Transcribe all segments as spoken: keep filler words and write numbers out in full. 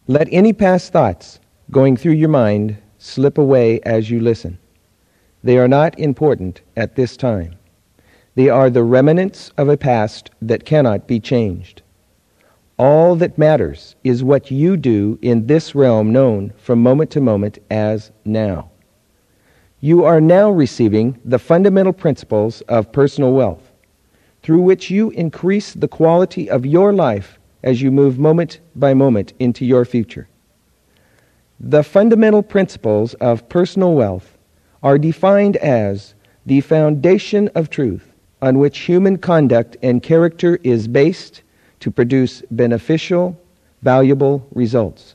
Let any past thoughts going through your mind slip away as you listen. They are not important at this time. They are the remnants of a past that cannot be changed. All that matters is what you do in this realm known from moment to moment as now. You are now receiving the fundamental principles of personal wealth, through which you increase the quality of your life as you move moment by moment into your future. The fundamental principles of personal wealth are defined as the foundation of truth on which human conduct and character is based to produce beneficial, valuable results.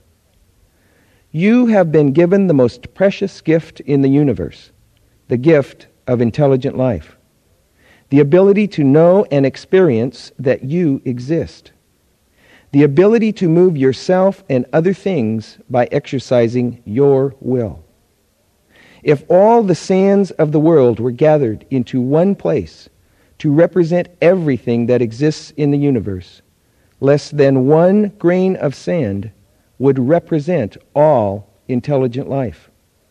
You have been given the most precious gift in the universe, the gift of intelligent life, the ability to know and experience that you exist, the ability to move yourself and other things by exercising your will. If all the sands of the world were gathered into one place to represent everything that exists in the universe, less than one grain of sand would represent all intelligent life.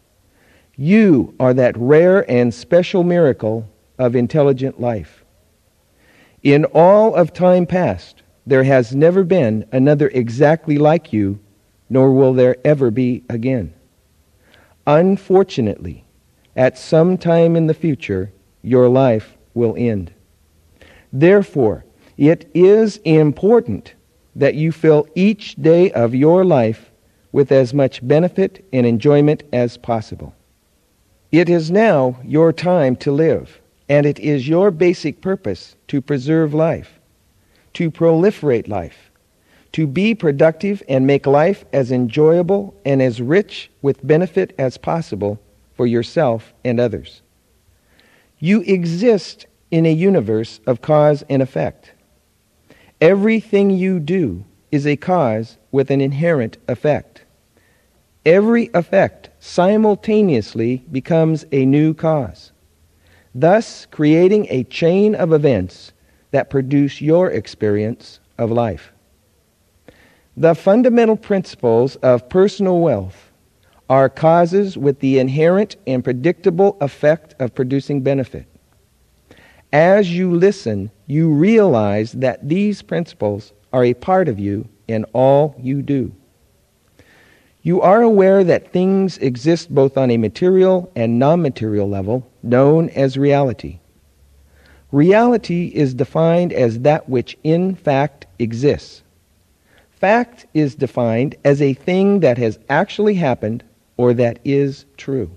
You are that rare and special miracle of intelligent life. In all of time past, there has never been another exactly like you, nor will there ever be again. Unfortunately, at some time in the future, your life will end. Therefore, it is important that you fill each day of your life with as much benefit and enjoyment as possible. It is now your time to live, and it is your basic purpose to preserve life, to proliferate life, to be productive and make life as enjoyable and as rich with benefit as possible for yourself and others. You exist in a universe of cause and effect. Everything you do is a cause with an inherent effect. Every effect simultaneously becomes a new cause, thus creating a chain of events that produce your experience of life. The fundamental principles of personal wealth are causes with the inherent and predictable effect of producing benefit. As you listen, you realize that these principles are a part of you in all you do. You are aware that things exist both on a material and non-material level, known as reality. Reality is defined as that which in fact exists. Fact is defined as a thing that has actually happened or that is true.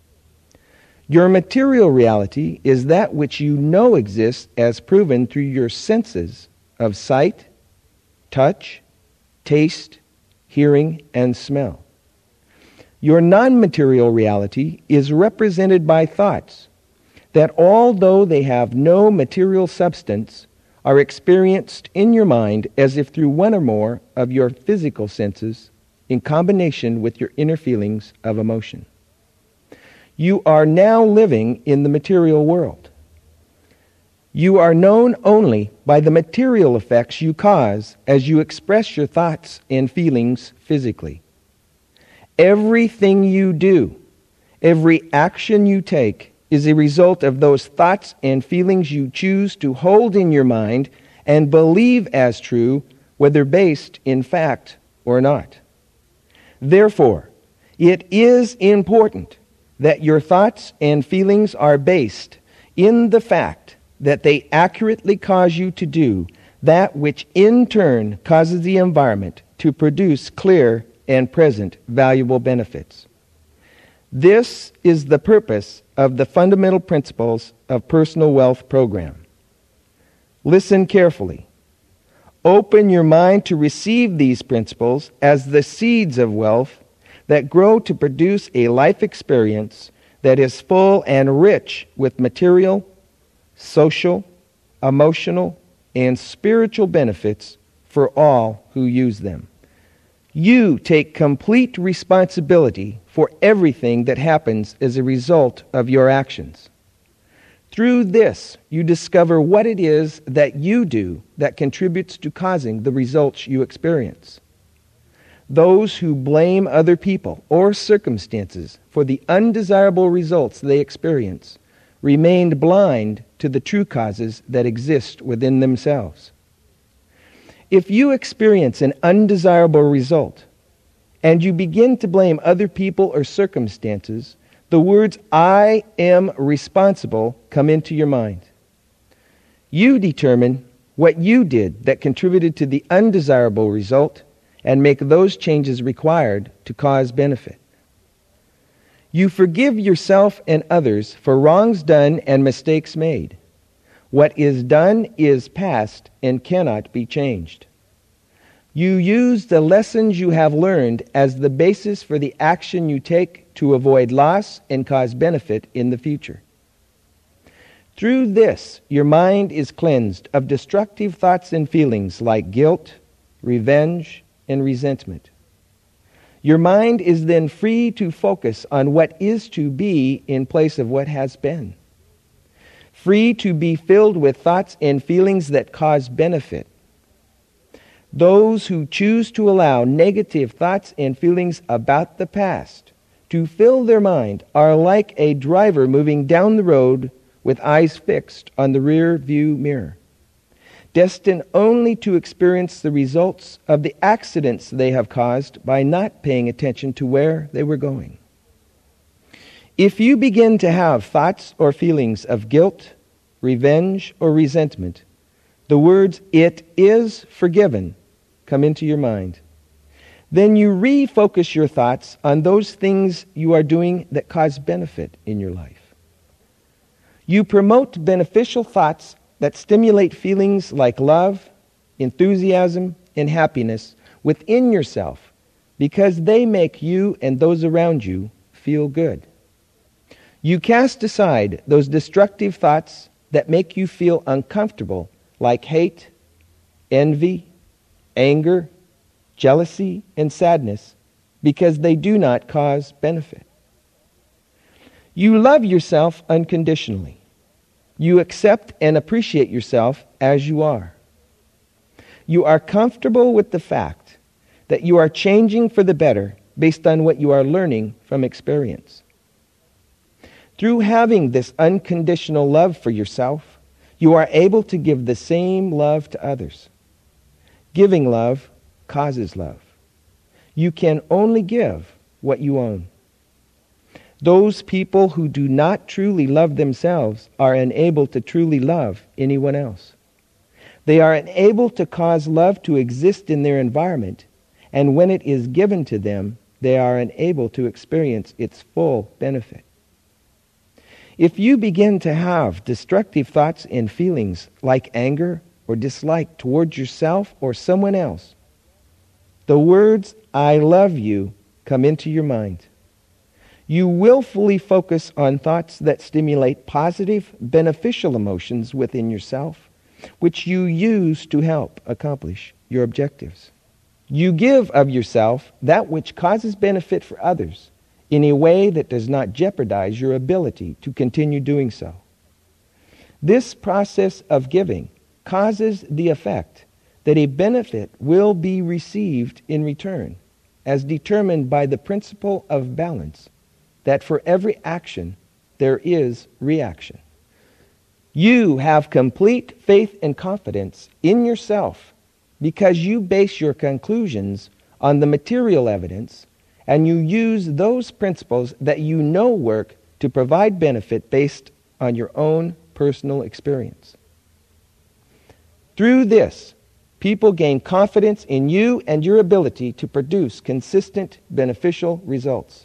Your material reality is that which you know exists as proven through your senses of sight, touch, taste, hearing, and smell. Your non-material reality is represented by thoughts that, although they have no material substance, are experienced in your mind as if through one or more of your physical senses in combination with your inner feelings of emotion. You are now living in the material world. You are known only by the material effects you cause as you express your thoughts and feelings physically. Everything you do, every action you take, is a result of those thoughts and feelings you choose to hold in your mind and believe as true, whether based in fact or not. Therefore, it is important that your thoughts and feelings are based in the fact that they accurately cause you to do that which in turn causes the environment to produce clear and present valuable benefits. This is the purpose of the fundamental principles of personal wealth program. Listen carefully. Open your mind to receive these principles as the seeds of wealth that grow to produce a life experience that is full and rich with material, social, emotional, and spiritual benefits for all who use them. You take complete responsibility for everything that happens as a result of your actions. Through this, you discover what it is that you do that contributes to causing the results you experience. Those who blame other people or circumstances for the undesirable results they experience remained blind to the true causes that exist within themselves. If you experience an undesirable result and you begin to blame other people or circumstances, the words, "I am responsible," come into your mind. You determine what you did that contributed to the undesirable result and make those changes required to cause benefit. You forgive yourself and others for wrongs done and mistakes made. What is done is past and cannot be changed. You use the lessons you have learned as the basis for the action you take to avoid loss and cause benefit in the future. Through this, your mind is cleansed of destructive thoughts and feelings like guilt, revenge, and resentment. Your mind is then free to focus on what is to be in place of what has been. Free to be filled with thoughts and feelings that cause benefit. Those who choose to allow negative thoughts and feelings about the past to fill their mind are like a driver moving down the road with eyes fixed on the rear view mirror, destined only to experience the results of the accidents they have caused by not paying attention to where they were going. If you begin to have thoughts or feelings of guilt, revenge, or resentment, the words, "It is forgiven," come into your mind. Then you refocus your thoughts on those things you are doing that cause benefit in your life. You promote beneficial thoughts that stimulate feelings like love, enthusiasm, and happiness within yourself because they make you and those around you feel good. You cast aside those destructive thoughts that make you feel uncomfortable, like hate, envy, anger, jealousy, and sadness, because they do not cause benefit. You love yourself unconditionally. You accept and appreciate yourself as you are. You are comfortable with the fact that you are changing for the better based on what you are learning from experience. Through having this unconditional love for yourself, you are able to give the same love to others. Giving love causes love. You can only give what you own. Those people who do not truly love themselves are unable to truly love anyone else. They are unable to cause love to exist in their environment, and when it is given to them, they are unable to experience its full benefit. If you begin to have destructive thoughts and feelings like anger or dislike towards yourself or someone else, the words, "I love you," come into your mind. You willfully focus on thoughts that stimulate positive, beneficial emotions within yourself, which you use to help accomplish your objectives. You give of yourself that which causes benefit for others in a way that does not jeopardize your ability to continue doing so. This process of giving causes the effect that a benefit will be received in return, as determined by the principle of balance, that for every action there is reaction. You have complete faith and confidence in yourself because you base your conclusions on the material evidence and you use those principles that you know work to provide benefit based on your own personal experience. Through this, people gain confidence in you and your ability to produce consistent, beneficial results.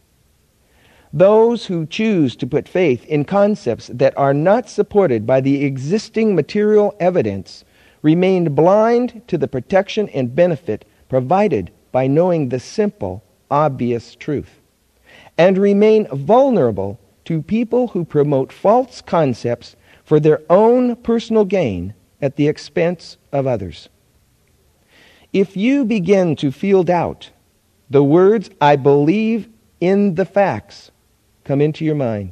Those who choose to put faith in concepts that are not supported by the existing material evidence remain blind to the protection and benefit provided by knowing the simple, obvious truth, and remain vulnerable to people who promote false concepts for their own personal gain at the expense of others. If you begin to feel doubt, the words, "I believe in the facts," come into your mind.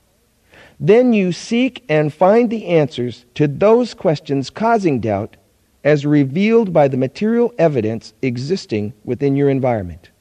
Then you seek and find the answers to those questions causing doubt as revealed by the material evidence existing within your environment.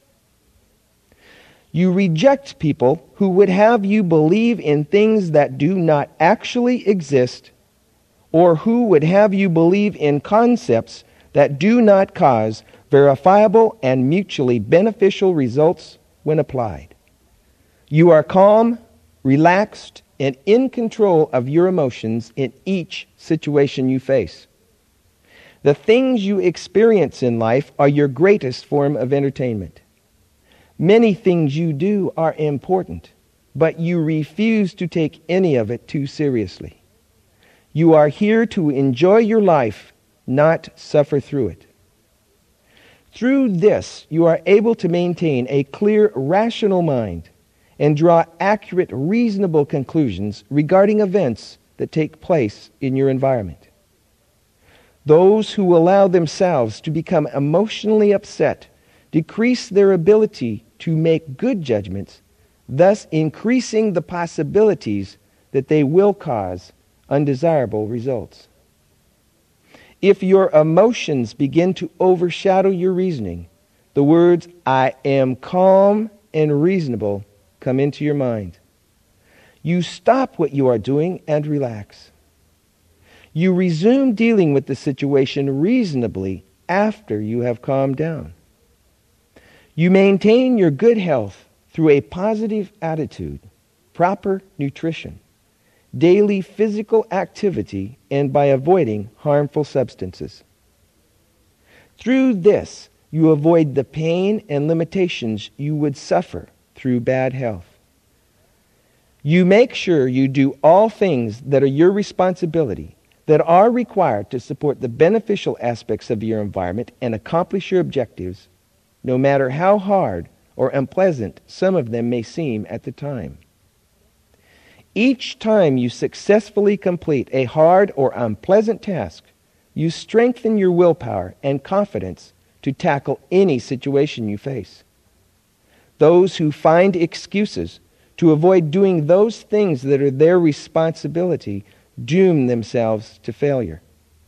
You reject people who would have you believe in things that do not actually exist, or who would have you believe in concepts that do not cause verifiable and mutually beneficial results when applied. You are calm, relaxed, and in control of your emotions in each situation you face. The things you experience in life are your greatest form of entertainment. Many things you do are important, but you refuse to take any of it too seriously. You are here to enjoy your life, not suffer through it. Through this, you are able to maintain a clear, rational mind and draw accurate, reasonable conclusions regarding events that take place in your environment. Those who allow themselves to become emotionally upset decrease their ability to make good judgments, thus increasing the possibilities that they will cause undesirable results. If your emotions begin to overshadow your reasoning, the words, "I am calm and reasonable," come into your mind. You stop what you are doing and relax. You resume dealing with the situation reasonably after you have calmed down. You maintain your good health through a positive attitude, proper nutrition, daily physical activity, and by avoiding harmful substances. Through this, you avoid the pain and limitations you would suffer through bad health. You make sure you do all things that are your responsibility, that are required to support the beneficial aspects of your environment and accomplish your objectives, no matter how hard or unpleasant some of them may seem at the time. Each time you successfully complete a hard or unpleasant task, you strengthen your willpower and confidence to tackle any situation you face. Those who find excuses to avoid doing those things that are their responsibility doom themselves to failure.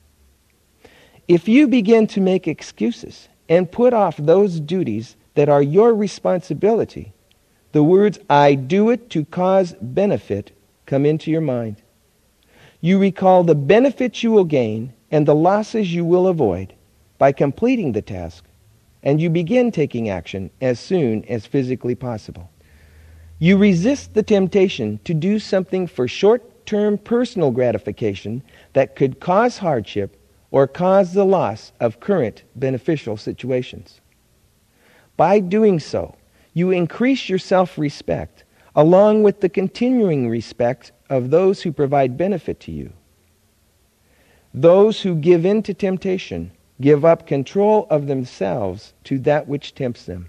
If you begin to make excuses and put off those duties that are your responsibility, the words, "I do it to cause benefit," come into your mind. You recall the benefits you will gain and the losses you will avoid by completing the task, and you begin taking action as soon as physically possible. You resist the temptation to do something for short-term personal gratification that could cause hardship or cause the loss of current beneficial situations. By doing so, you increase your self-respect along with the continuing respect of those who provide benefit to you. Those who give in to temptation give up control of themselves to that which tempts them.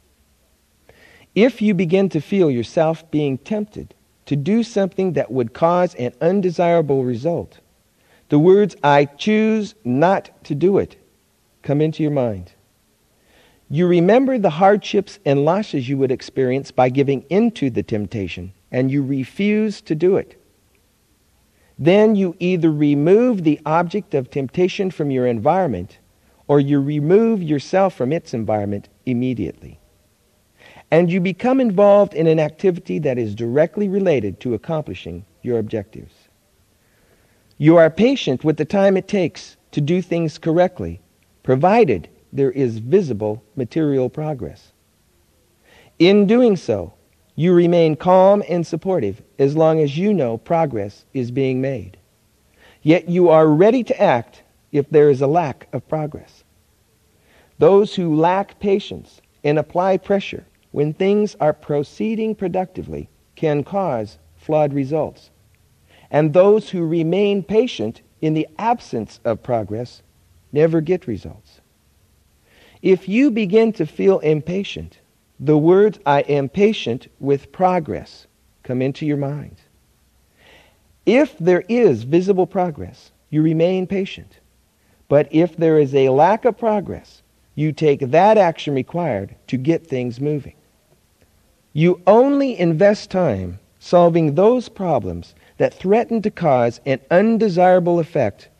If you begin to feel yourself being tempted to do something that would cause an undesirable result, the words, "I choose not to do it," come into your mind. You remember the hardships and losses you would experience by giving into the temptation, and you refuse to do it. Then you either remove the object of temptation from your environment, or you remove yourself from its environment immediately. And you become involved in an activity that is directly related to accomplishing your objectives. You are patient with the time it takes to do things correctly, provided there is visible material progress. In doing so, you remain calm and supportive as long as you know progress is being made. Yet you are ready to act if there is a lack of progress. Those who lack patience and apply pressure when things are proceeding productively can cause flawed results. And those who remain patient in the absence of progress never get results. If you begin to feel impatient, the words, "I am patient with progress," come into your mind. If there is visible progress, you remain patient. But if there is a lack of progress, you take that action required to get things moving. You only invest time solving those problems that threaten to cause an undesirable effect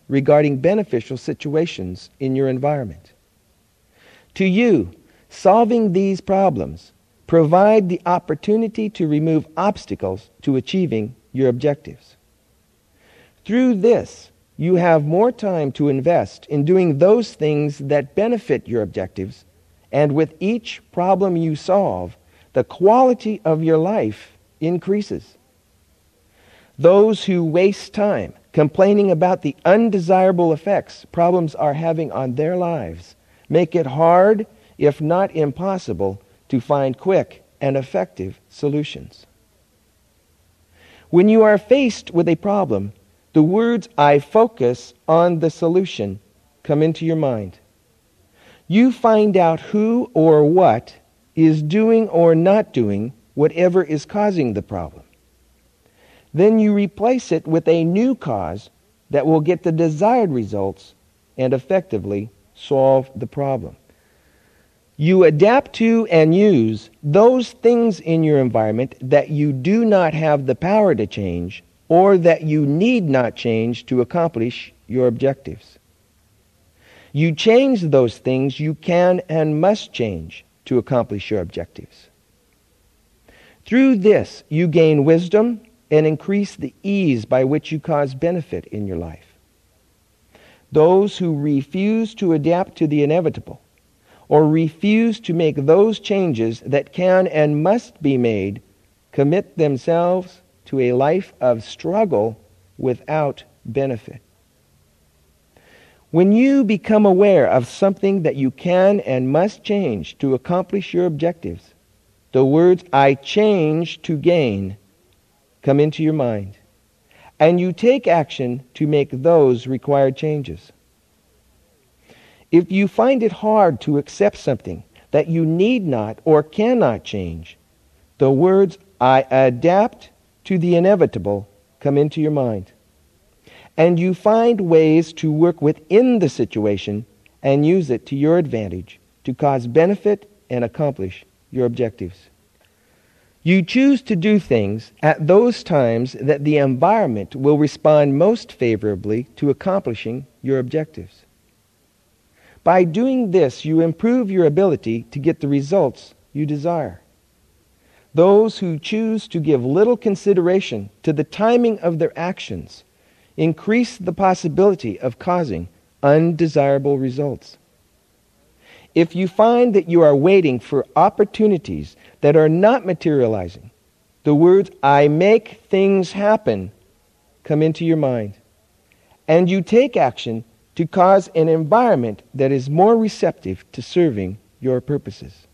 regarding beneficial situations in your environment. To you, solving these problems provide the opportunity to remove obstacles to achieving your objectives. Through this, you have more time to invest in doing those things that benefit your objectives, and with each problem you solve, the quality of your life increases. Those who waste time complaining about the undesirable effects problems are having on their lives make it hard, if not impossible, to find quick and effective solutions. When you are faced with a problem, the words, "I focus on the solution," come into your mind. You find out who or what is doing or not doing whatever is causing the problem. Then you replace it with a new cause that will get the desired results and effectively solve the problem. You adapt to and use those things in your environment that you do not have the power to change or that you need not change to accomplish your objectives. You change those things you can and must change to accomplish your objectives. Through this, you gain wisdom and increase the ease by which you cause benefit in your life. Those who refuse to adapt to the inevitable or refuse to make those changes that can and must be made commit themselves to a life of struggle without benefit. When you become aware of something that you can and must change to accomplish your objectives, the words, "I change to gain," come into your mind, and you take action to make those required changes. If you find it hard to accept something that you need not or cannot change, the words, "I adapt to the inevitable," come into your mind, and you find ways to work within the situation and use it to your advantage to cause benefit and accomplish your objectives. You choose to do things at those times that the environment will respond most favorably to accomplishing your objectives. By doing this, you improve your ability to get the results you desire. Those who choose to give little consideration to the timing of their actions increase the possibility of causing undesirable results. If you find that you are waiting for opportunities that are not materializing, the words, "I make things happen," come into your mind, and you take action to cause an environment that is more receptive to serving your purposes.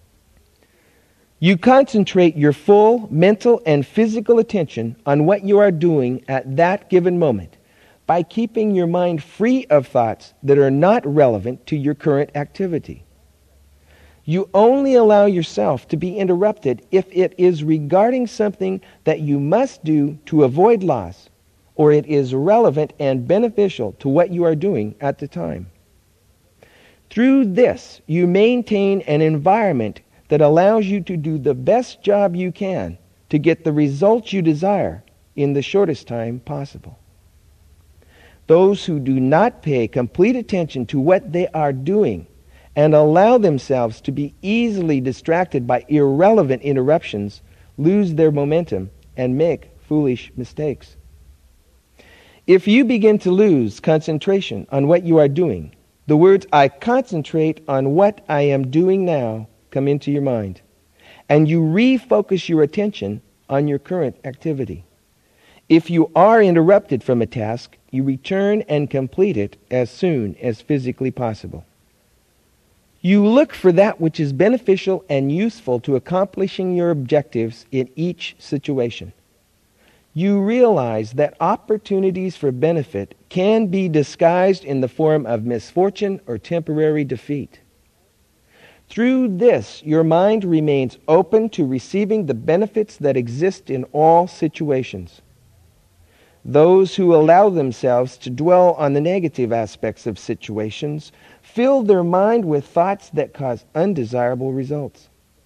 You concentrate your full mental and physical attention on what you are doing at that given moment by keeping your mind free of thoughts that are not relevant to your current activity. You only allow yourself to be interrupted if it is regarding something that you must do to avoid loss, or it is relevant and beneficial to what you are doing at the time. Through this, you maintain an environment that allows you to do the best job you can to get the results you desire in the shortest time possible. Those who do not pay complete attention to what they are doing and allow themselves to be easily distracted by irrelevant interruptions lose their momentum and make foolish mistakes. If you begin to lose concentration on what you are doing, the words, "I concentrate on what I am doing now," come into your mind, and you refocus your attention on your current activity. If you are interrupted from a task, you return and complete it as soon as physically possible. You look for that which is beneficial and useful to accomplishing your objectives in each situation. You realize that opportunities for benefit can be disguised in the form of misfortune or temporary defeat. Through this, your mind remains open to receiving the benefits that exist in all situations. Those who allow themselves to dwell on the negative aspects of situations fill their mind with thoughts that cause undesirable results.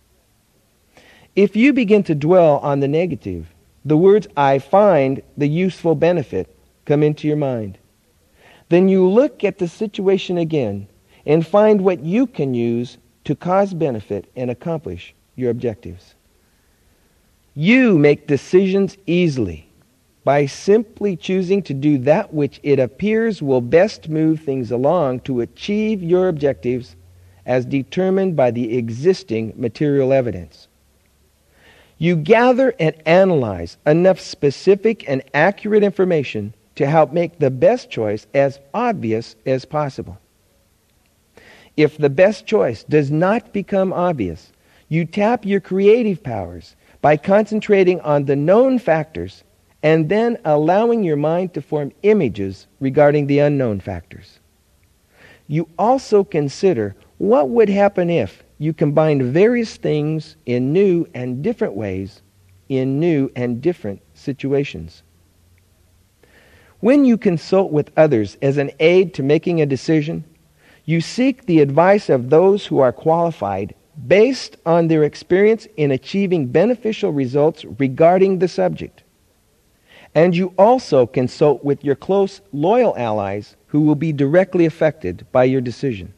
If you begin to dwell on the negative, the words, "I find the useful benefit," come into your mind. Then you look at the situation again and find what you can use to cause benefit and accomplish your objectives. You make decisions easily by simply choosing to do that which it appears will best move things along to achieve your objectives as determined by the existing material evidence. You gather and analyze enough specific and accurate information to help make the best choice as obvious as possible. If the best choice does not become obvious, you tap your creative powers by concentrating on the known factors and then allowing your mind to form images regarding the unknown factors. You also consider what would happen if you combined various things in new and different ways in new and different situations. When you consult with others as an aid to making a decision, you seek the advice of those who are qualified based on their experience in achieving beneficial results regarding the subject. And you also consult with your close, loyal allies who will be directly affected by your decision.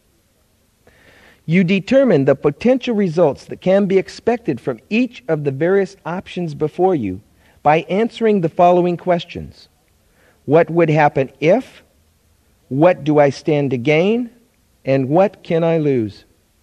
You determine the potential results that can be expected from each of the various options before you by answering the following questions. What would happen if? What do I stand to gain? And what can I lose?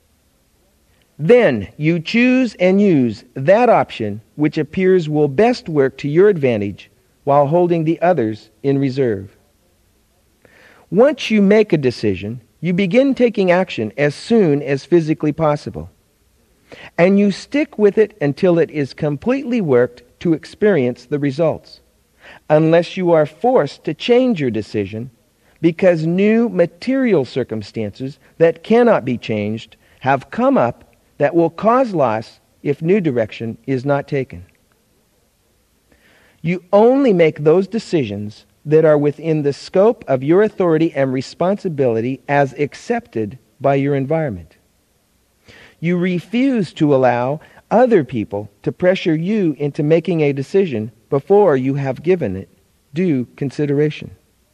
Then you choose and use that option which appears will best work to your advantage while holding the others in reserve. Once you make a decision, you begin taking action as soon as physically possible. And you stick with it until it is completely worked to experience the results, unless you are forced to change your decision because new material circumstances that cannot be changed have come up that will cause loss if new direction is not taken. You only make those decisions that are within the scope of your authority and responsibility as accepted by your environment. You refuse to allow other people to pressure you into making a decision before you have given it due consideration.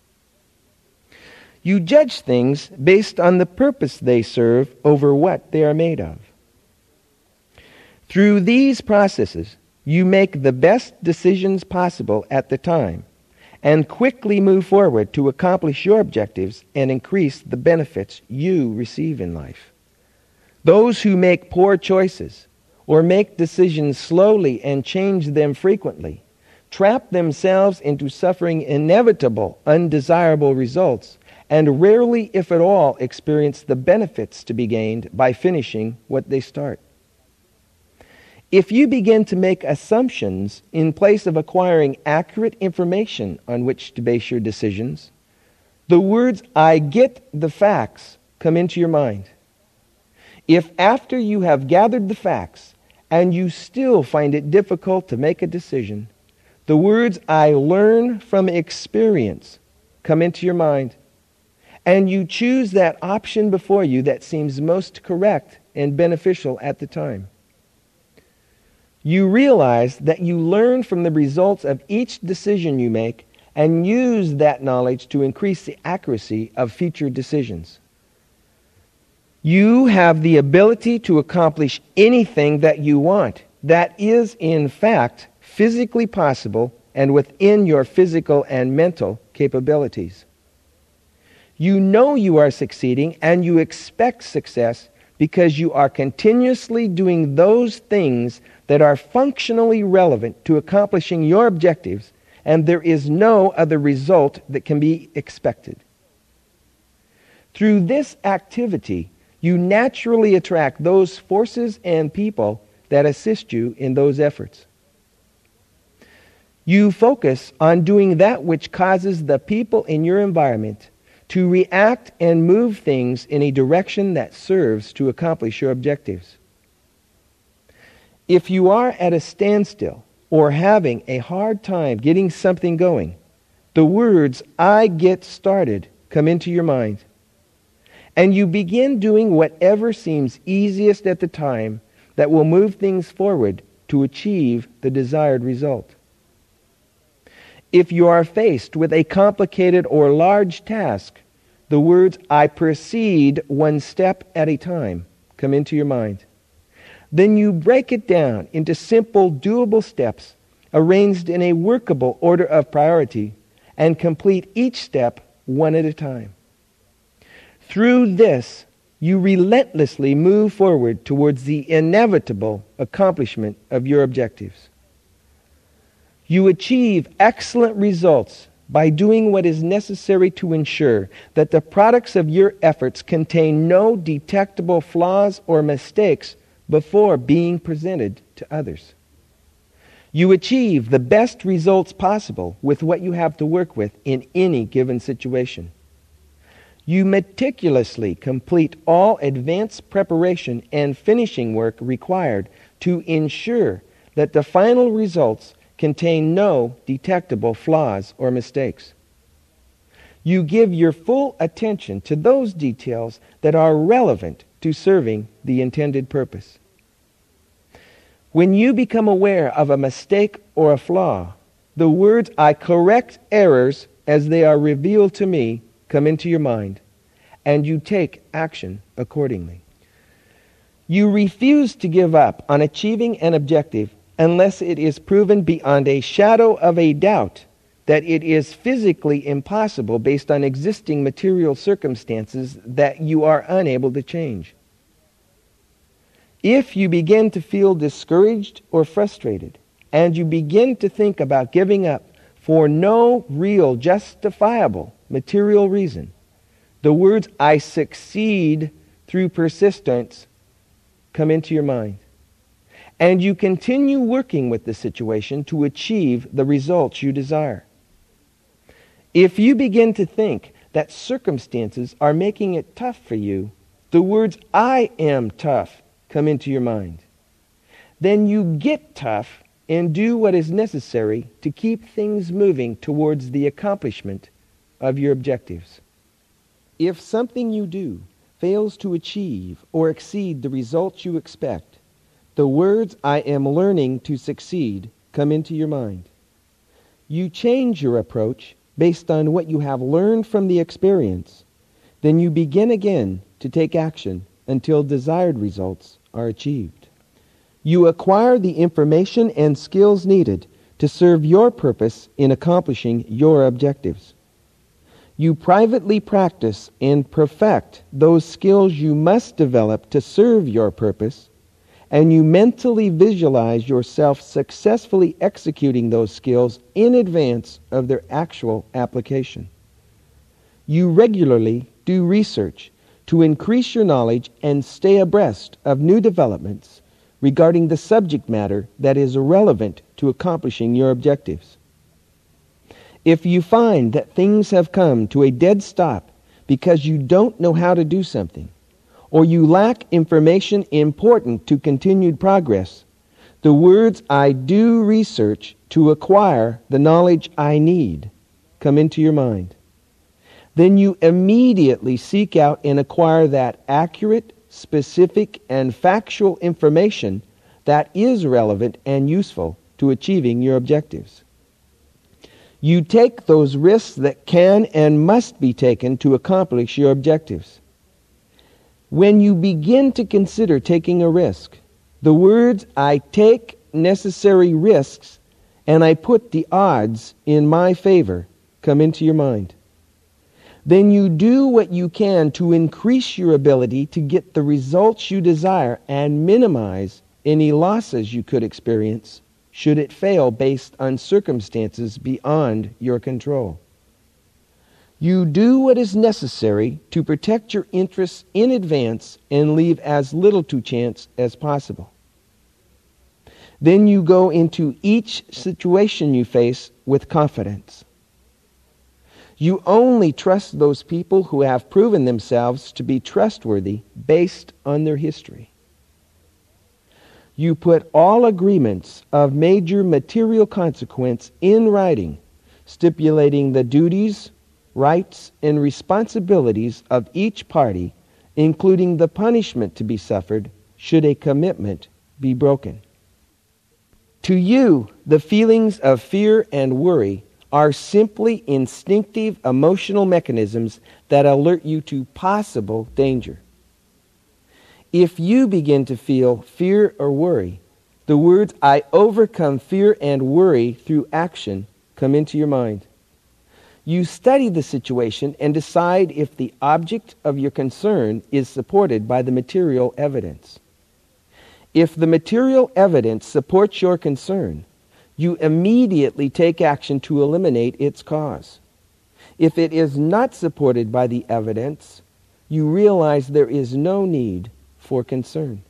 You judge things based on the purpose they serve over what they are made of. Through these processes, you make the best decisions possible at the time and quickly move forward to accomplish your objectives and increase the benefits you receive in life. Those who make poor choices or make decisions slowly and change them frequently trap themselves into suffering inevitable, undesirable results and rarely, if at all, experience the benefits to be gained by finishing what they start. If you begin to make assumptions in place of acquiring accurate information on which to base your decisions, the words, "I get the facts," come into your mind. If after you have gathered the facts and you still find it difficult to make a decision, the words, "I learn from experience," come into your mind, and you choose that option before you that seems most correct and beneficial at the time. You realize that you learn from the results of each decision you make and use that knowledge to increase the accuracy of future decisions. You have the ability to accomplish anything that you want. That is, in fact, physically possible and within your physical and mental capabilities. You know you are succeeding and you expect success because you are continuously doing those things that are functionally relevant to accomplishing your objectives, and there is no other result that can be expected. Through this activity, you naturally attract those forces and people that assist you in those efforts. You focus on doing that which causes the people in your environment to react and move things in a direction that serves to accomplish your objectives. If you are at a standstill or having a hard time getting something going, the words, "I get started," come into your mind. And you begin doing whatever seems easiest at the time that will move things forward to achieve the desired result. If you are faced with a complicated or large task, the words, "I proceed one step at a time," come into your mind. Then you break it down into simple, doable steps arranged in a workable order of priority and complete each step one at a time. Through this, you relentlessly move forward towards the inevitable accomplishment of your objectives. You achieve excellent results by doing what is necessary to ensure that the products of your efforts contain no detectable flaws or mistakes before being presented to others. You achieve the best results possible with what you have to work with in any given situation. You meticulously complete all advanced preparation and finishing work required to ensure that the final results contain no detectable flaws or mistakes. You give your full attention to those details that are relevant to serving the intended purpose. When you become aware of a mistake or a flaw, the words, "I correct errors as they are revealed to me," come into your mind, and you take action accordingly. You refuse to give up on achieving an objective unless it is proven beyond a shadow of a doubt that it is physically impossible based on existing material circumstances that you are unable to change. If you begin to feel discouraged or frustrated, and you begin to think about giving up for no real justifiable material reason, the words, "I succeed through persistence," come into your mind. And you continue working with the situation to achieve the results you desire. If you begin to think that circumstances are making it tough for you, the words, "I am tough," come into your mind. Then you get tough and do what is necessary to keep things moving towards the accomplishment of your objectives. If something you do fails to achieve or exceed the results you expect, the words, "I am learning to succeed," come into your mind. You change your approach based on what you have learned from the experience. Then you begin again to take action until desired results are achieved. You acquire the information and skills needed to serve your purpose in accomplishing your objectives. You privately practice and perfect those skills you must develop to serve your purpose, and you mentally visualize yourself successfully executing those skills in advance of their actual application. You regularly do research to increase your knowledge and stay abreast of new developments regarding the subject matter that is relevant to accomplishing your objectives. If you find that things have come to a dead stop because you don't know how to do something, or you lack information important to continued progress, the words, "I do research to acquire the knowledge I need," come into your mind. Then you immediately seek out and acquire that accurate, specific, and factual information that is relevant and useful to achieving your objectives. You take those risks that can and must be taken to accomplish your objectives. When you begin to consider taking a risk, the words, "I take necessary risks and I put the odds in my favor," come into your mind. Then you do what you can to increase your ability to get the results you desire and minimize any losses you could experience should it fail based on circumstances beyond your control. You do what is necessary to protect your interests in advance and leave as little to chance as possible. Then you go into each situation you face with confidence. You only trust those people who have proven themselves to be trustworthy based on their history. You put all agreements of major material consequence in writing, stipulating the duties, rights, and responsibilities of each party, including the punishment to be suffered should a commitment be broken. To you, the feelings of fear and worry are simply instinctive emotional mechanisms that alert you to possible danger. If you begin to feel fear or worry, the words, "I overcome fear and worry through action," come into your mind. You study the situation and decide if the object of your concern is supported by the material evidence. If the material evidence supports your concern, you immediately take action to eliminate its cause. If it is not supported by the evidence, you realize there is no need for concern.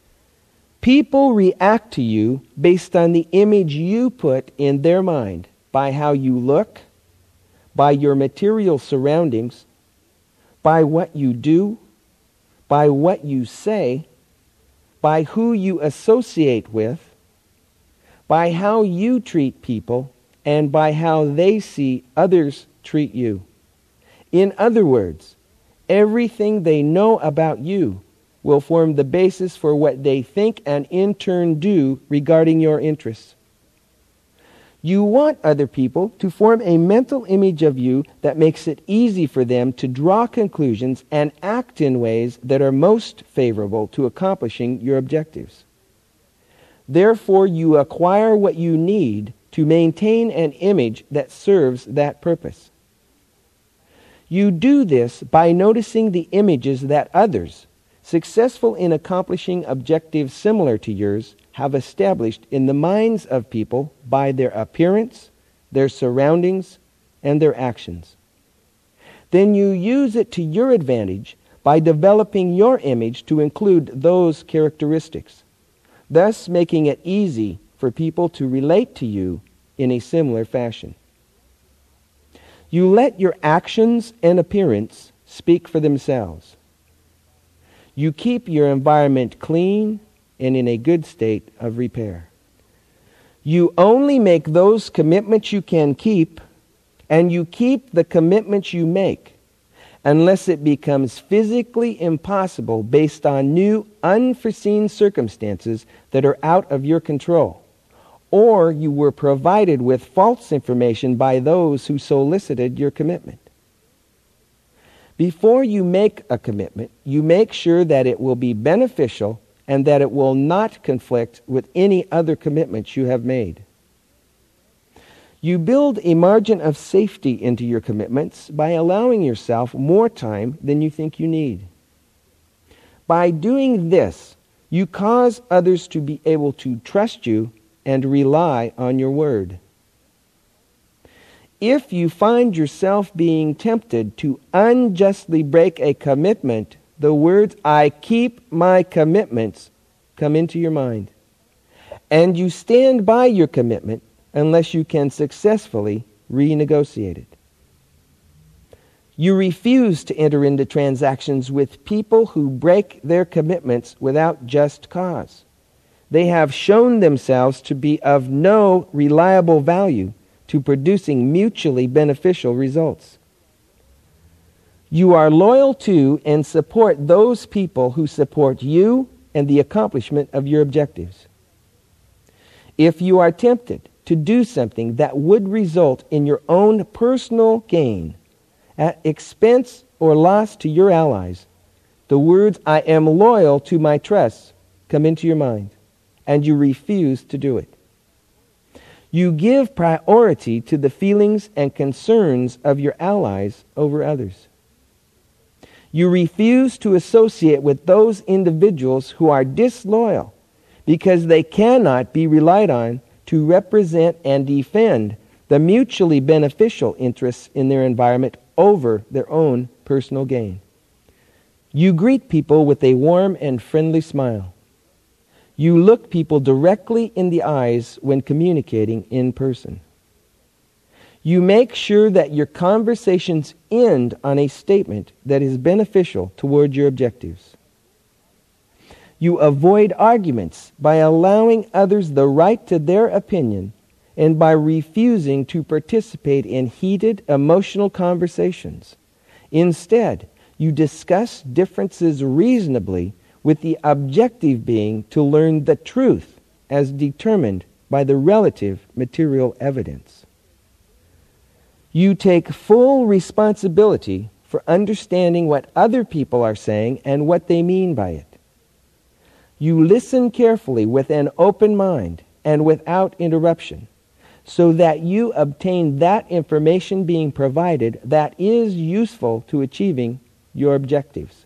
People react to you based on the image you put in their mind by how you look, by your material surroundings, by what you do, by what you say, by who you associate with, by how you treat people, and by how they see others treat you. In other words, everything they know about you will form the basis for what they think and in turn do regarding your interests. You want other people to form a mental image of you that makes it easy for them to draw conclusions and act in ways that are most favorable to accomplishing your objectives. Therefore, you acquire what you need to maintain an image that serves that purpose. You do this by noticing the images that others, successful in accomplishing objectives similar to yours, have established in the minds of people by their appearance, their surroundings, and their actions. Then you use it to your advantage by developing your image to include those characteristics, thus making it easy for people to relate to you in a similar fashion. You let your actions and appearance speak for themselves. You keep your environment clean and in a good state of repair. You only make those commitments you can keep, and you keep the commitments you make, unless it becomes physically impossible based on new, unforeseen circumstances that are out of your control, or you were provided with false information by those who solicited your commitment. Before you make a commitment, you make sure that it will be beneficial and that it will not conflict with any other commitments you have made. You build a margin of safety into your commitments by allowing yourself more time than you think you need. By doing this, you cause others to be able to trust you and rely on your word. If you find yourself being tempted to unjustly break a commitment, the words, "I keep my commitments," come into your mind. And you stand by your commitment unless you can successfully renegotiate it. You refuse to enter into transactions with people who break their commitments without just cause. They have shown themselves to be of no reliable value to producing mutually beneficial results. You are loyal to and support those people who support you and the accomplishment of your objectives. If you are tempted to do something that would result in your own personal gain, at expense or loss to your allies, the words, "I am loyal to my trusts," come into your mind, and you refuse to do it. You give priority to the feelings and concerns of your allies over others. You refuse to associate with those individuals who are disloyal because they cannot be relied on to represent and defend the mutually beneficial interests in their environment over their own personal gain. You greet people with a warm and friendly smile. You look people directly in the eyes when communicating in person. You make sure that your conversations end on a statement that is beneficial toward your objectives. You avoid arguments by allowing others the right to their opinion and by refusing to participate in heated emotional conversations. Instead, you discuss differences reasonably, with the objective being to learn the truth as determined by the relative material evidence. You take full responsibility for understanding what other people are saying and what they mean by it. You listen carefully with an open mind and without interruption, so that you obtain that information being provided that is useful to achieving your objectives.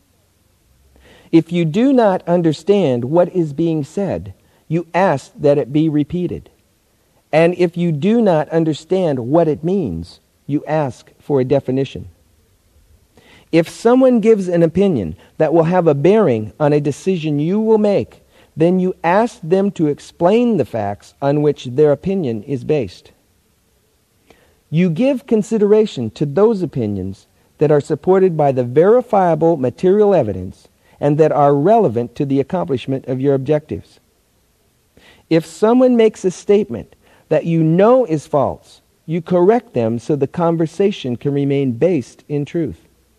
If you do not understand what is being said, you ask that it be repeated. And if you do not understand what it means, you ask for a definition. If someone gives an opinion that will have a bearing on a decision you will make, then you ask them to explain the facts on which their opinion is based. You give consideration to those opinions that are supported by the verifiable material evidence and that are relevant to the accomplishment of your objectives. If someone makes a statement that you know is false, you correct them so the conversation can remain based in truth.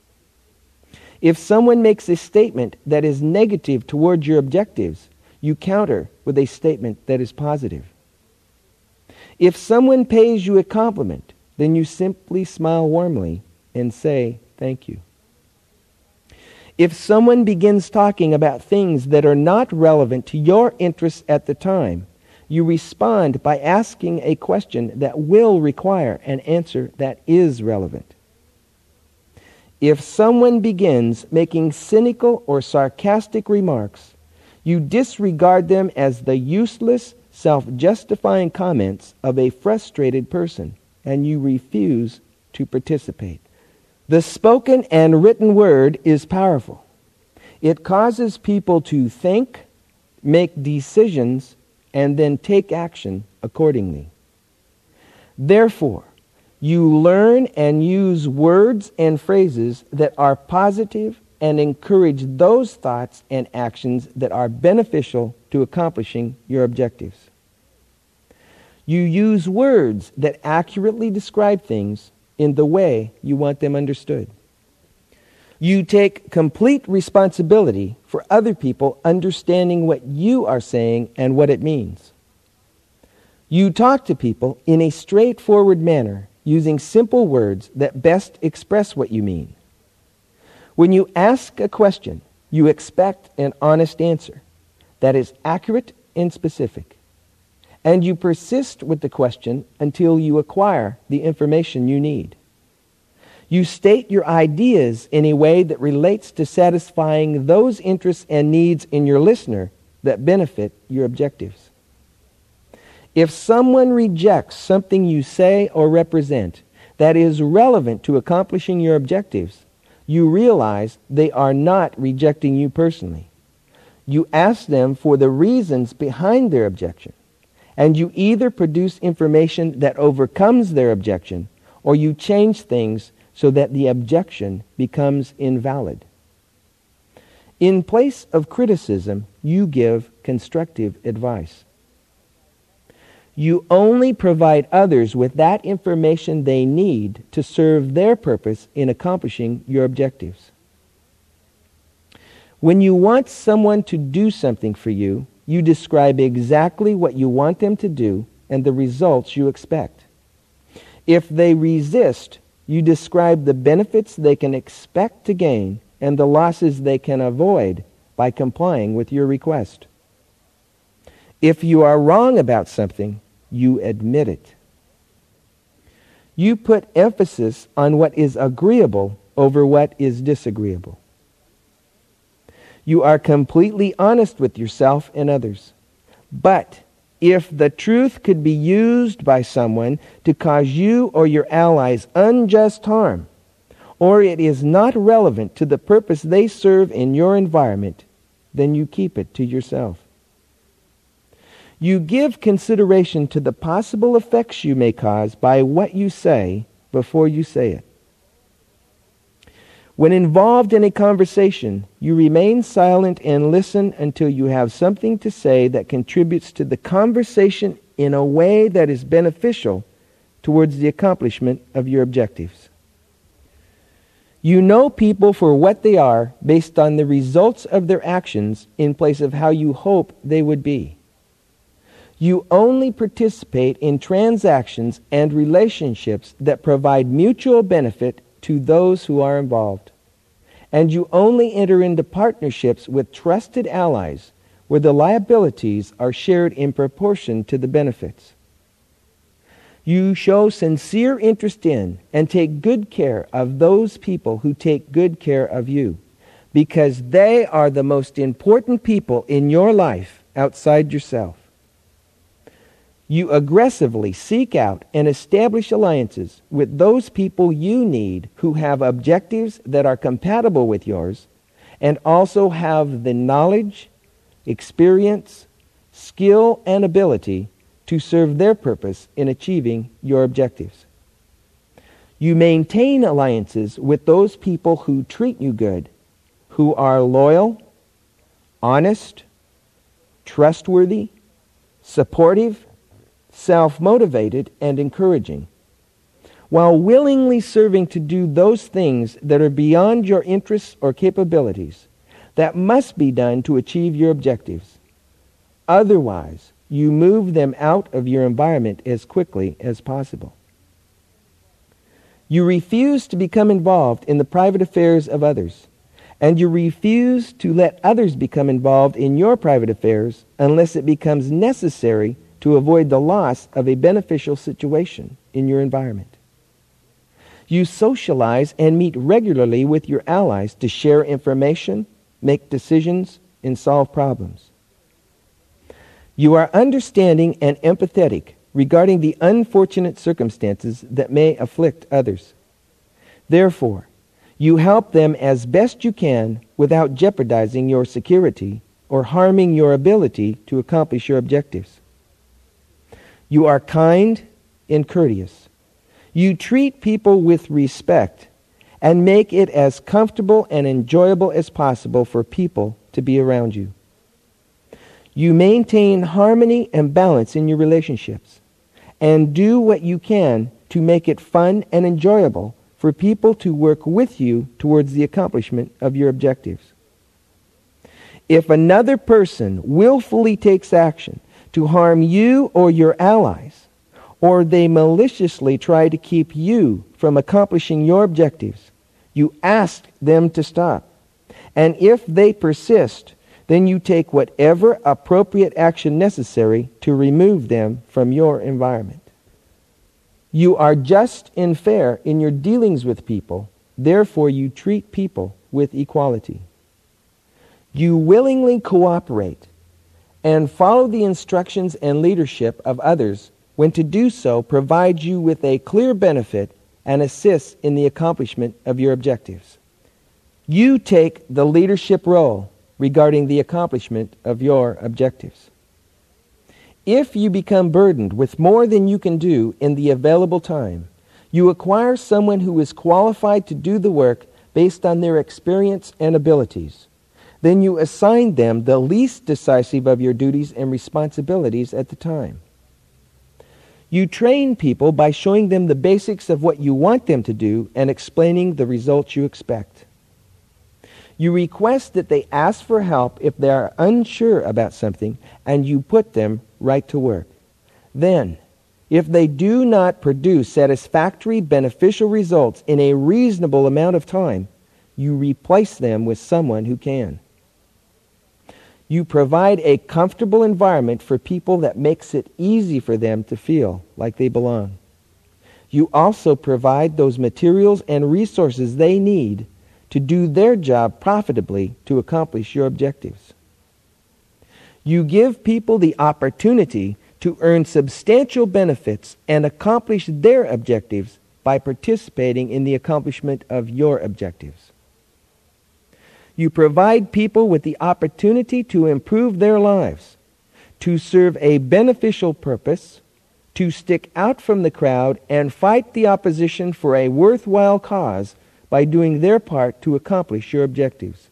If someone makes a statement that is negative toward your objectives, you counter with a statement that is positive. If someone pays you a compliment, then you simply smile warmly and say thank you. If someone begins talking about things that are not relevant to your interests at the time, you respond by asking a question that will require an answer that is relevant. If someone begins making cynical or sarcastic remarks, you disregard them as the useless, self-justifying comments of a frustrated person, and you refuse to participate. The spoken and written word is powerful. It causes people to think, make decisions, and then take action accordingly. Therefore, you learn and use words and phrases that are positive and encourage those thoughts and actions that are beneficial to accomplishing your objectives. You use words that accurately describe things in the way you want them understood. You take complete responsibility for other people understanding what you are saying and what it means. You talk to people in a straightforward manner, using simple words that best express what you mean. When you ask a question, you expect an honest answer that is accurate and specific. And you persist with the question until you acquire the information you need. You state your ideas in a way that relates to satisfying those interests and needs in your listener that benefit your objectives. If someone rejects something you say or represent that is relevant to accomplishing your objectives, you realize they are not rejecting you personally. You ask them for the reasons behind their objection, and you either produce information that overcomes their objection, or you change things so that the objection becomes invalid. In place of criticism, you give constructive advice. You only provide others with that information they need to serve their purpose in accomplishing your objectives. When you want someone to do something for you, you describe exactly what you want them to do and the results you expect. If they resist, you describe the benefits they can expect to gain and the losses they can avoid by complying with your request. If you are wrong about something, you admit it. You put emphasis on what is agreeable over what is disagreeable. You are completely honest with yourself and others. But if the truth could be used by someone to cause you or your allies unjust harm, or it is not relevant to the purpose they serve in your environment, then you keep it to yourself. You give consideration to the possible effects you may cause by what you say before you say it. When involved in a conversation, you remain silent and listen until you have something to say that contributes to the conversation in a way that is beneficial towards the accomplishment of your objectives. You know people for what they are based on the results of their actions in place of how you hope they would be. You only participate in transactions and relationships that provide mutual benefit to those who are involved. And you only enter into partnerships with trusted allies where the liabilities are shared in proportion to the benefits. You show sincere interest in and take good care of those people who take good care of you, because they are the most important people in your life outside yourself. You aggressively seek out and establish alliances with those people you need who have objectives that are compatible with yours and also have the knowledge, experience, skill, and ability to serve their purpose in achieving your objectives. You maintain alliances with those people who treat you good, who are loyal, honest, trustworthy, supportive, self-motivated, and encouraging, while willingly serving to do those things that are beyond your interests or capabilities that must be done to achieve your objectives. Otherwise, you move them out of your environment as quickly as possible. You refuse to become involved in the private affairs of others, and you refuse to let others become involved in your private affairs unless it becomes necessary to avoid the loss of a beneficial situation in your environment. You socialize and meet regularly with your allies to share information, make decisions, and solve problems. You are understanding and empathetic regarding the unfortunate circumstances that may afflict others. Therefore, you help them as best you can without jeopardizing your security or harming your ability to accomplish your objectives. You are kind and courteous. You treat people with respect and make it as comfortable and enjoyable as possible for people to be around you. You maintain harmony and balance in your relationships and do what you can to make it fun and enjoyable for people to work with you towards the accomplishment of your objectives. If another person willfully takes action to harm you or your allies, or they maliciously try to keep you from accomplishing your objectives, you ask them to stop. And if they persist, then you take whatever appropriate action necessary to remove them from your environment. You are just and fair in your dealings with people, therefore you treat people with equality. You willingly cooperate and follow the instructions and leadership of others when to do so provides you with a clear benefit and assists in the accomplishment of your objectives. You take the leadership role regarding the accomplishment of your objectives. If you become burdened with more than you can do in the available time, you acquire someone who is qualified to do the work based on their experience and abilities. Then you assign them the least decisive of your duties and responsibilities at the time. You train people by showing them the basics of what you want them to do and explaining the results you expect. You request that they ask for help if they are unsure about something, and you put them right to work. Then, if they do not produce satisfactory, beneficial results in a reasonable amount of time, you replace them with someone who can. You provide a comfortable environment for people that makes it easy for them to feel like they belong. You also provide those materials and resources they need to do their job profitably to accomplish your objectives. You give people the opportunity to earn substantial benefits and accomplish their objectives by participating in the accomplishment of your objectives. You provide people with the opportunity to improve their lives, to serve a beneficial purpose, to stick out from the crowd and fight the opposition for a worthwhile cause by doing their part to accomplish your objectives.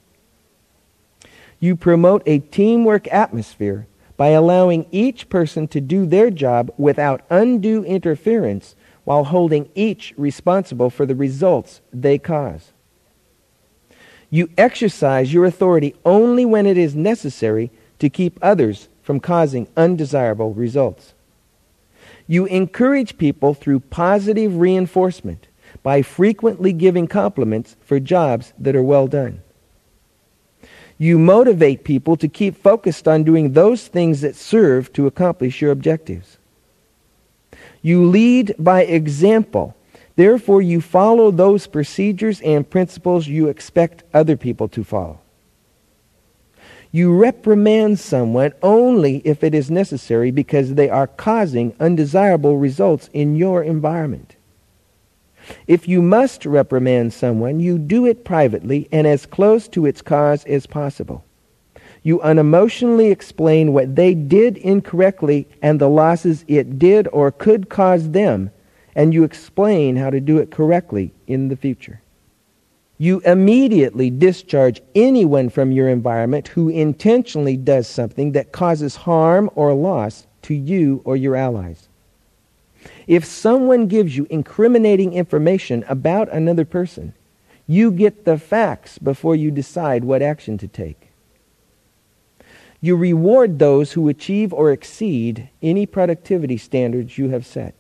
You promote a teamwork atmosphere by allowing each person to do their job without undue interference while holding each responsible for the results they cause. You exercise your authority only when it is necessary to keep others from causing undesirable results. You encourage people through positive reinforcement by frequently giving compliments for jobs that are well done. You motivate people to keep focused on doing those things that serve to accomplish your objectives. You lead by example. Therefore, you follow those procedures and principles you expect other people to follow. You reprimand someone only if it is necessary because they are causing undesirable results in your environment. If you must reprimand someone, you do it privately and as close to its cause as possible. You unemotionally explain what they did incorrectly and the losses it did or could cause them, and you explain how to do it correctly in the future. You immediately discharge anyone from your environment who intentionally does something that causes harm or loss to you or your allies. If someone gives you incriminating information about another person, you get the facts before you decide what action to take. You reward those who achieve or exceed any productivity standards you have set.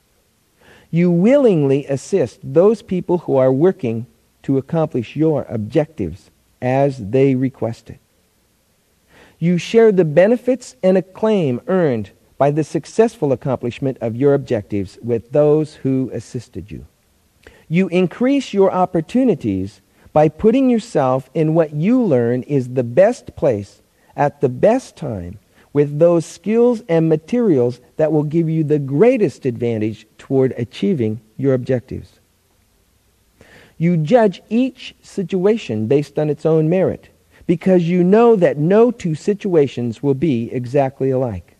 You willingly assist those people who are working to accomplish your objectives as they request it. You share the benefits and acclaim earned by the successful accomplishment of your objectives with those who assisted you. You increase your opportunities by putting yourself in what you learn is the best place at the best time with those skills and materials that will give you the greatest advantage toward achieving your objectives. You judge each situation based on its own merit because you know that no two situations will be exactly alike.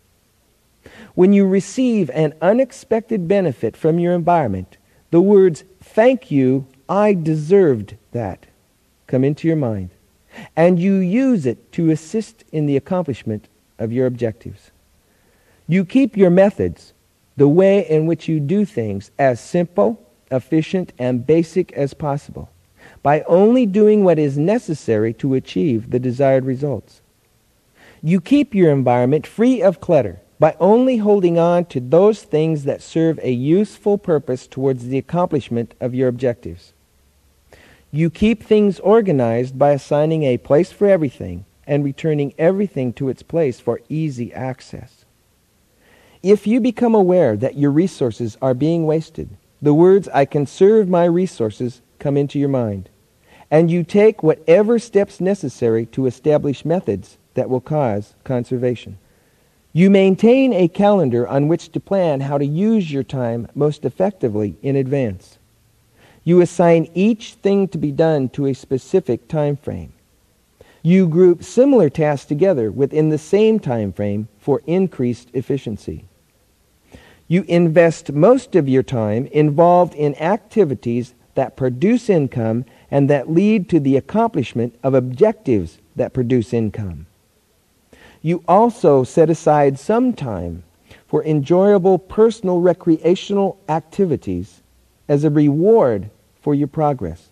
When you receive an unexpected benefit from your environment, the words, "Thank you, I deserved that," come into your mind, and you use it to assist in the accomplishment of your objectives. You keep your methods, the way in which you do things, as simple, efficient, and basic as possible, by only doing what is necessary to achieve the desired results. You keep your environment free of clutter by only holding on to those things that serve a useful purpose towards the accomplishment of your objectives. You keep things organized by assigning a place for everything and returning everything to its place for easy access. If you become aware that your resources are being wasted, the words, "I conserve my resources," come into your mind, and you take whatever steps necessary to establish methods that will cause conservation. You maintain a calendar on which to plan how to use your time most effectively in advance. You assign each thing to be done to a specific time frame. You group similar tasks together within the same time frame for increased efficiency. You invest most of your time involved in activities that produce income and that lead to the accomplishment of objectives that produce income. You also set aside some time for enjoyable personal recreational activities as a reward for your progress.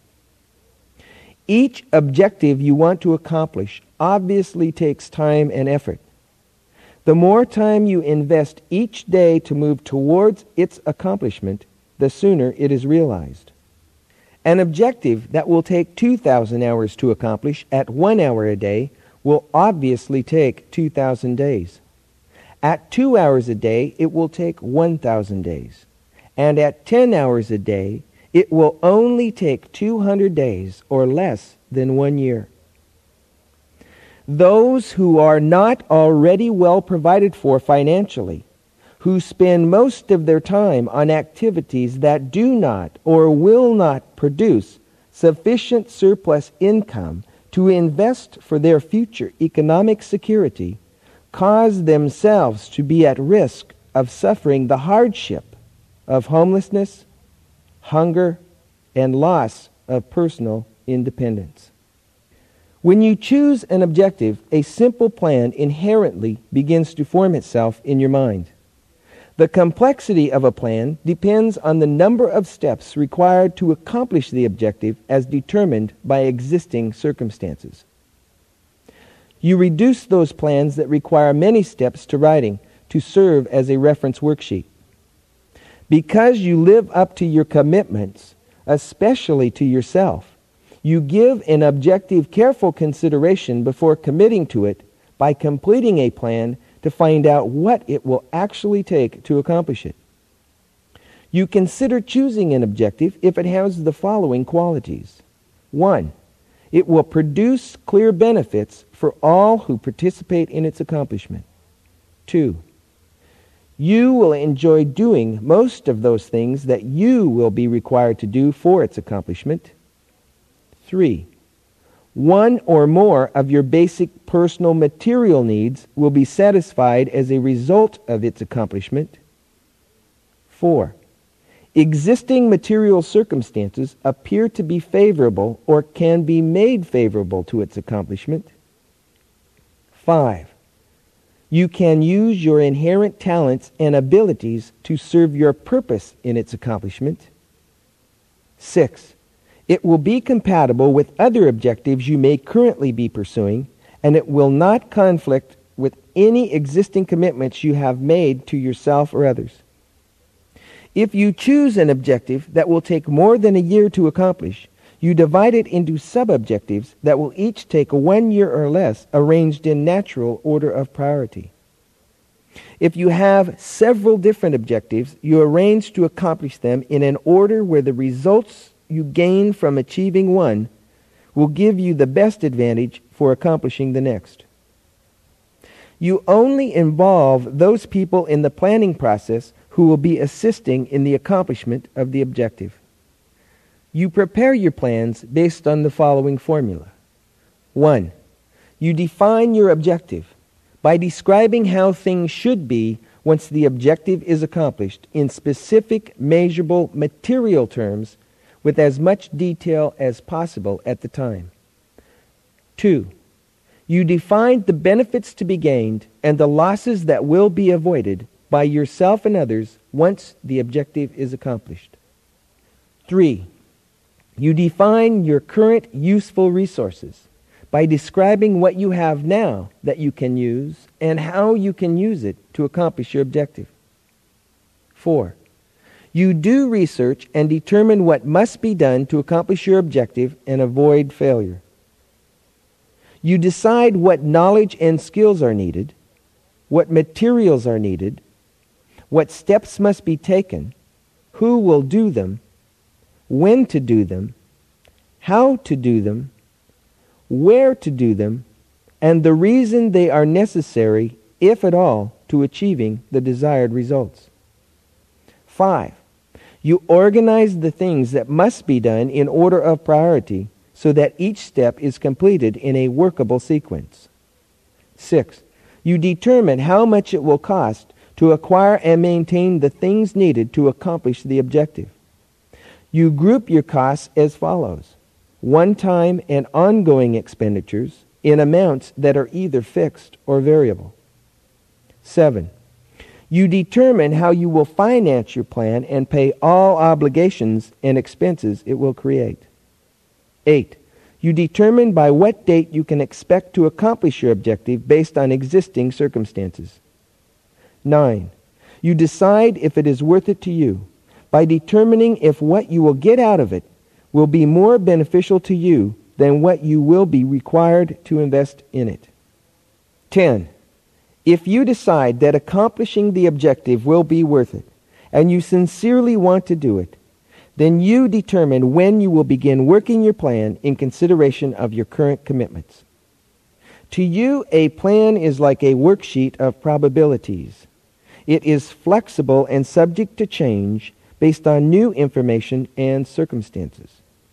Each objective you want to accomplish obviously takes time and effort. The more time you invest each day to move towards its accomplishment, the sooner it is realized. An objective that will take two thousand hours to accomplish at one hour a day will obviously take two thousand days. At two hours a day, it will take one thousand days. And at ten hours a day, it will only take two hundred days or less than one year. Those who are not already well provided for financially, who spend most of their time on activities that do not or will not produce sufficient surplus income to invest for their future economic security, cause themselves to be at risk of suffering the hardship of homelessness, hunger, and loss of personal independence. When you choose an objective, a simple plan inherently begins to form itself in your mind. The complexity of a plan depends on the number of steps required to accomplish the objective as determined by existing circumstances. You reduce those plans that require many steps to writing to serve as a reference worksheet. Because you live up to your commitments, especially to yourself, you give an objective, careful consideration before committing to it by completing a plan to find out what it will actually take to accomplish it. You consider choosing an objective if it has the following qualities. One, it will produce clear benefits for all who participate in its accomplishment. Two, you will enjoy doing most of those things that you will be required to do for its accomplishment. Three, one or more of your basic personal material needs will be satisfied as a result of its accomplishment. Four, existing material circumstances appear to be favorable or can be made favorable to its accomplishment. Five, you can use your inherent talents and abilities to serve your purpose in its accomplishment. Six, it will be compatible with other objectives you may currently be pursuing, and it will not conflict with any existing commitments you have made to yourself or others. If you choose an objective that will take more than a year to accomplish, you divide it into sub-objectives that will each take one year or less, arranged in natural order of priority. If you have several different objectives, you arrange to accomplish them in an order where the results you gain from achieving one will give you the best advantage for accomplishing the next. You only involve those people in the planning process who will be assisting in the accomplishment of the objective. You prepare your plans based on the following formula. One, you define your objective by describing how things should be once the objective is accomplished in specific, measurable, material terms with as much detail as possible at the time. Two, you define the benefits to be gained and the losses that will be avoided by yourself and others once the objective is accomplished. Three, you define your current useful resources by describing what you have now that you can use and how you can use it to accomplish your objective. Four, you do research and determine what must be done to accomplish your objective and avoid failure. You decide what knowledge and skills are needed, what materials are needed, what steps must be taken, who will do them, when to do them, how to do them, where to do them, and the reason they are necessary, if at all, to achieving the desired results. Five, you organize the things that must be done in order of priority so that each step is completed in a workable sequence. Six, you determine how much it will cost to acquire and maintain the things needed to accomplish the objective. You group your costs as follows: one-time and ongoing expenditures in amounts that are either fixed or variable. Seven, you determine how you will finance your plan and pay all obligations and expenses it will create. Eight, you determine by what date you can expect to accomplish your objective based on existing circumstances. Nine, you decide if it is worth it to you by determining if what you will get out of it will be more beneficial to you than what you will be required to invest in it. Ten, if you decide that accomplishing the objective will be worth it, and you sincerely want to do it, then you determine when you will begin working your plan in consideration of your current commitments. To you, a plan is like a worksheet of probabilities. It is flexible and subject to change based on new information and circumstances.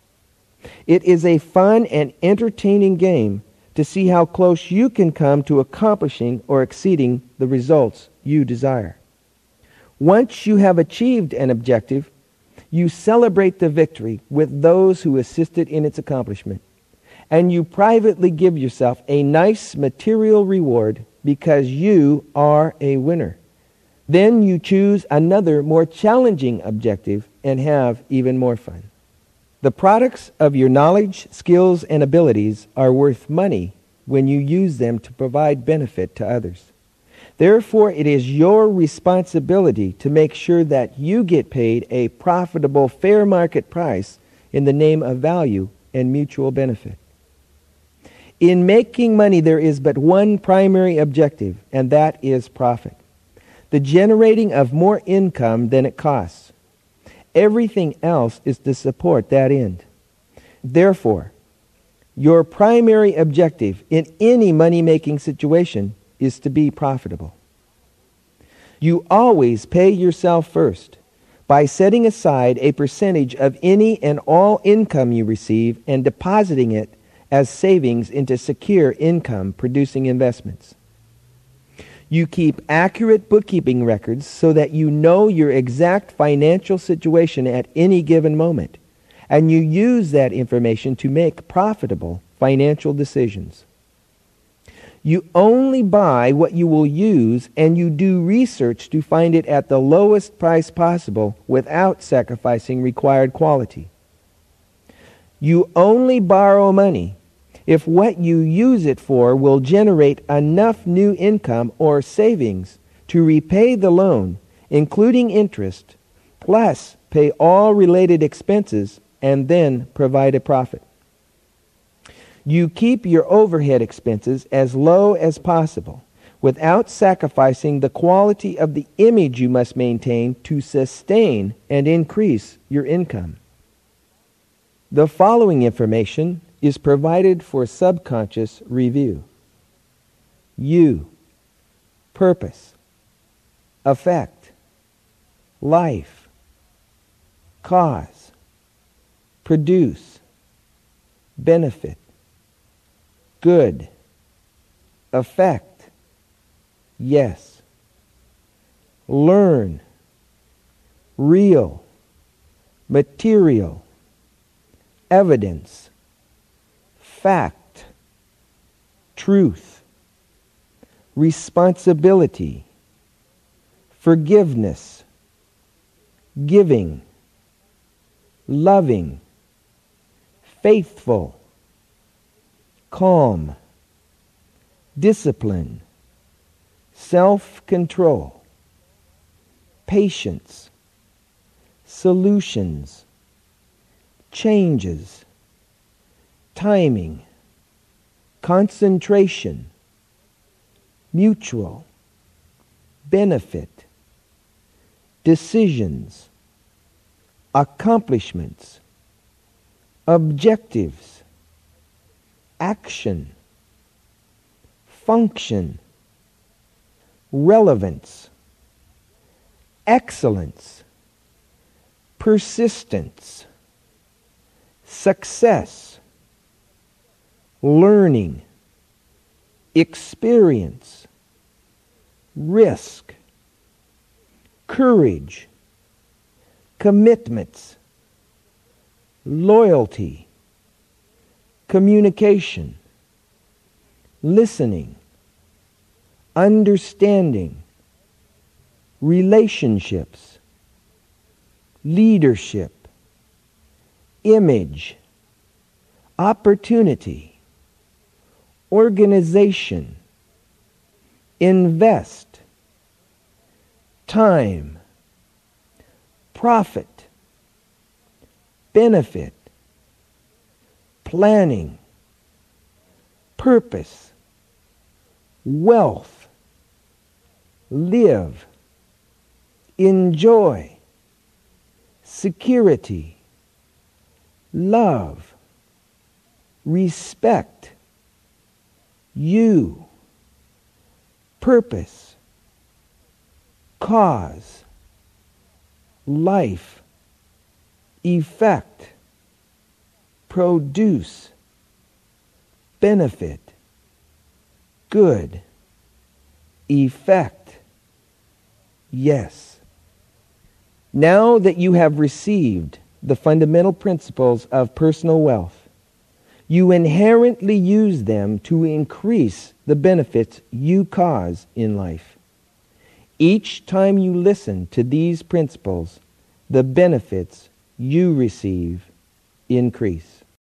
It is a fun and entertaining game to see how close you can come to accomplishing or exceeding the results you desire. Once you have achieved an objective, you celebrate the victory with those who assisted in its accomplishment, and you privately give yourself a nice material reward because you are a winner. Then you choose another more challenging objective and have even more fun. The products of your knowledge, skills, and abilities are worth money when you use them to provide benefit to others. Therefore, it is your responsibility to make sure that you get paid a profitable, fair market price in the name of value and mutual benefit. In making money, there is but one primary objective, and that is profit. The generating of more income than it costs. Everything else is to support that end. Therefore, your primary objective in any money-making situation is to be profitable. You always pay yourself first by setting aside a percentage of any and all income you receive and depositing it as savings into secure income-producing investments. You keep accurate bookkeeping records so that you know your exact financial situation at any given moment, and you use that information to make profitable financial decisions. You only buy what you will use, and you do research to find it at the lowest price possible without sacrificing required quality. You only borrow money if what you use it for will generate enough new income or savings to repay the loan, including interest, plus pay all related expenses, and then provide a profit. You keep your overhead expenses as low as possible without sacrificing the quality of the image you must maintain to sustain and increase your income. The following information is provided for subconscious review. You, purpose, effect, life, cause, produce, benefit, good, effect, yes, learn, real, material, evidence, fact, truth, responsibility, forgiveness, giving, loving, faithful, calm, discipline, self-control, patience, solutions, changes, timing, concentration, mutual, benefit, decisions, accomplishments, objectives, action, function, relevance, excellence, persistence, success, learning, experience, risk, courage, commitments, loyalty, communication, listening, understanding, relationships, leadership, image, opportunity, organization, invest, time, profit, benefit, planning, purpose, wealth, live, enjoy, security, love, respect, you, purpose, cause, life, effect, produce, benefit, good, effect, yes. Now that you have received the fundamental principles of personal wealth, you inherently use them to increase the benefits you cause in life. Each time you listen to these principles, the benefits you receive increase.